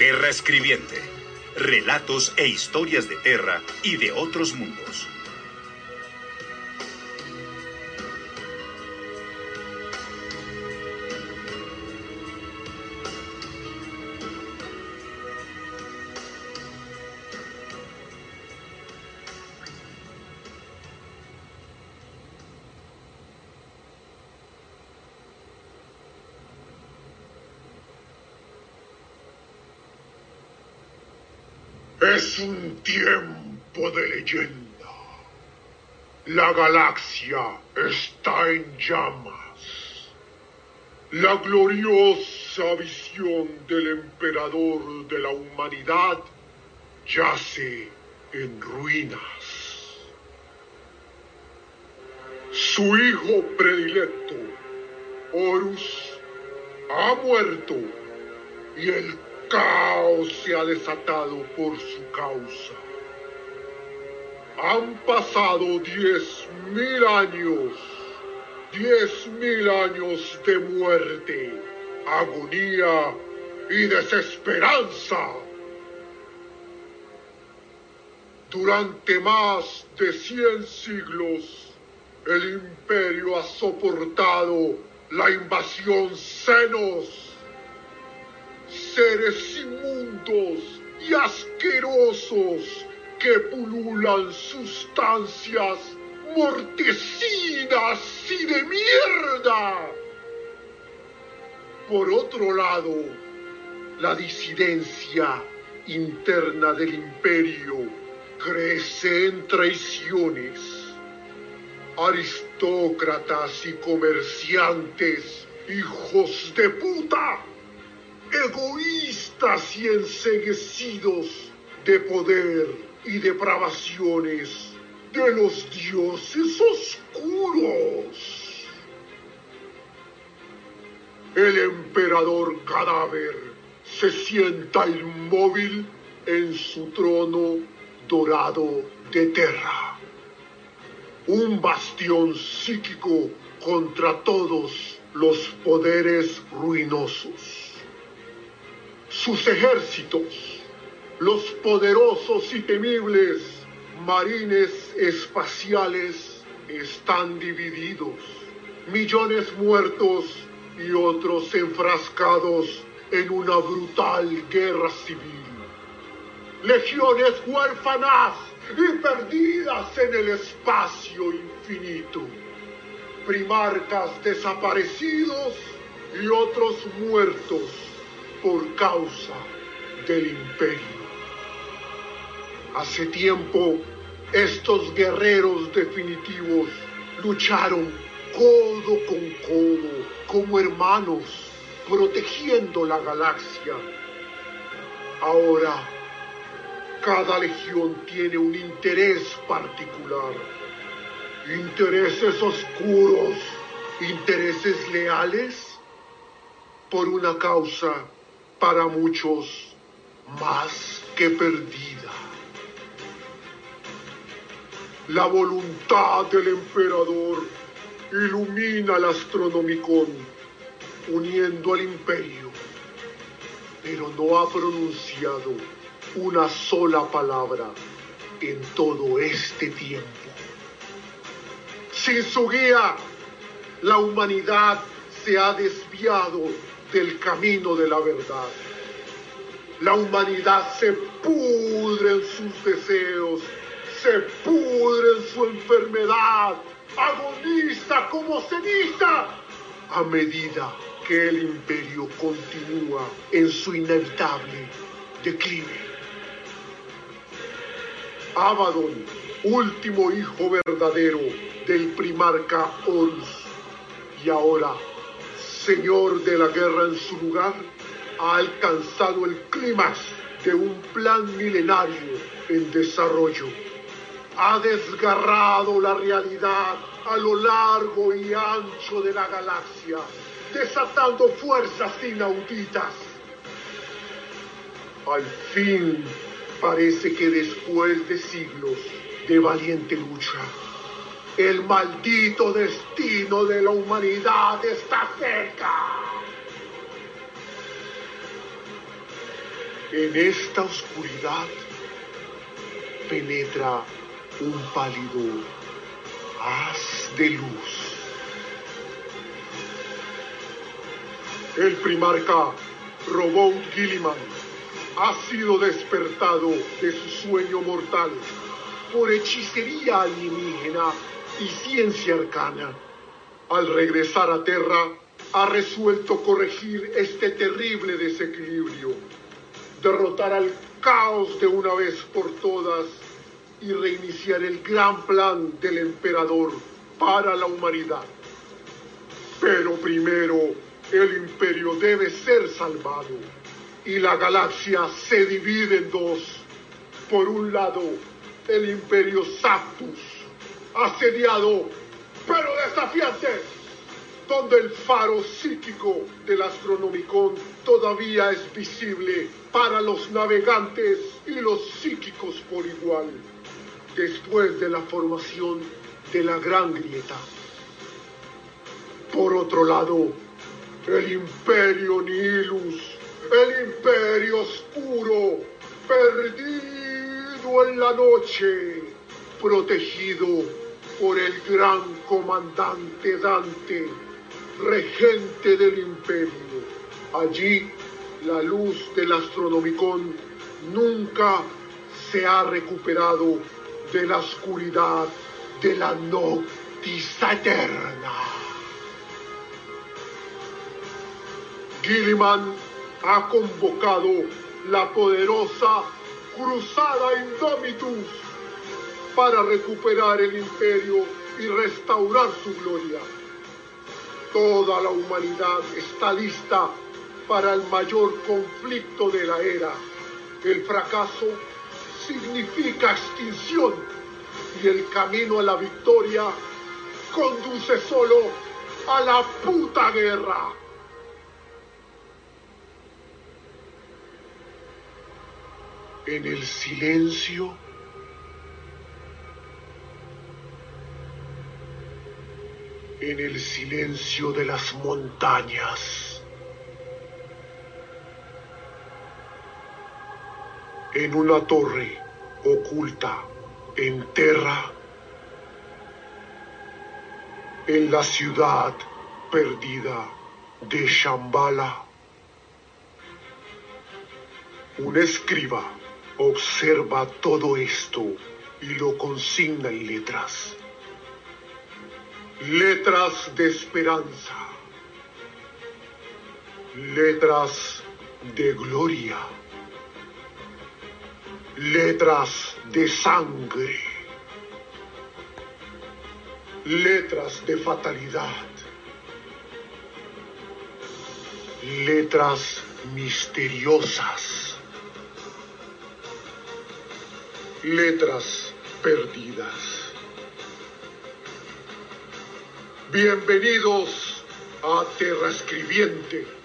Terra Escribiente. Relatos e historias de Terra y de otros mundos. Es un tiempo de leyenda. La galaxia está en llamas. La gloriosa visión del emperador de la humanidad yace en ruinas. Su hijo predilecto, Horus, ha muerto y el caos se ha desatado por su causa. Han pasado 10.000 años, 10.000 años de muerte, agonía y desesperanza. Durante más de 100 siglos, el imperio ha soportado la invasión Xenos, seres inmundos y asquerosos que pululan sustancias mortecinas y de mierda. Por otro lado, la disidencia interna del imperio crece en traiciones. Aristócratas y comerciantes, hijos de puta, egoístas y enceguecidos de poder y depravaciones de los dioses oscuros. El emperador cadáver se sienta inmóvil en su trono dorado de Terra, un bastión psíquico contra todos los poderes ruinosos. Sus ejércitos, los poderosos y temibles marines espaciales, están divididos. Millones muertos y otros enfrascados en una brutal guerra civil. Legiones huérfanas y perdidas en el espacio infinito. Primarcas desaparecidos y otros muertos por causa del imperio. Hace tiempo, estos guerreros definitivos lucharon codo con codo, como hermanos, protegiendo la galaxia. Ahora, cada legión tiene un interés particular. Intereses oscuros, intereses leales, por una causa para muchos más que perdida. La voluntad del emperador ilumina el Astronomicon, uniendo al imperio, pero no ha pronunciado una sola palabra en todo este tiempo. Sin su guía, la humanidad se ha desviado del camino de la verdad. La humanidad se pudre en sus deseos, se pudre en su enfermedad, agoniza como ceniza a medida que el imperio continúa en su inevitable declive. Abaddon, último hijo verdadero del primarca Horus, y ahora señor de la guerra en su lugar, ha alcanzado el clímax de un plan milenario en desarrollo. Ha desgarrado la realidad a lo largo y ancho de la galaxia, desatando fuerzas inauditas. Al fin, parece que después de siglos de valiente lucha, el maldito destino de la humanidad está cerca. En esta oscuridad penetra un pálido haz de luz. El primarca Robert Guilliman ha sido despertado de su sueño mortal por hechicería alienígena y ciencia arcana. Al regresar a Terra, ha resuelto corregir este terrible desequilibrio, derrotar al caos de una vez por todas y reiniciar el gran plan del emperador para la humanidad. Pero primero, el imperio debe ser salvado y la galaxia se divide en dos. Por un lado, el imperio Zaptus, asediado pero desafiante, donde el faro psíquico del Astronomicon todavía es visible para los navegantes y los psíquicos por igual, después de la formación de la Gran Grieta. Por otro lado, el Imperio Nihilus, el Imperio Oscuro, perdido en la noche, protegido por el gran comandante Dante, regente del Imperio. Allí, la luz del Astronomicon nunca se ha recuperado de la oscuridad de la Noctis Aeterna. Guilliman ha convocado la poderosa Cruzada Indomitus para recuperar el imperio y restaurar su gloria. Toda la humanidad está lista para el mayor conflicto de la era. El fracaso significa extinción y el camino a la victoria conduce solo a la puta guerra. En el silencio, de las montañas, en una torre oculta en Terra, en la ciudad perdida de Shambhala, un escriba observa todo esto y lo consigna en letras. Letras de esperanza. Letras de gloria. Letras de sangre. Letras de fatalidad. Letras misteriosas. Letras perdidas. Bienvenidos a Terra Escribiente.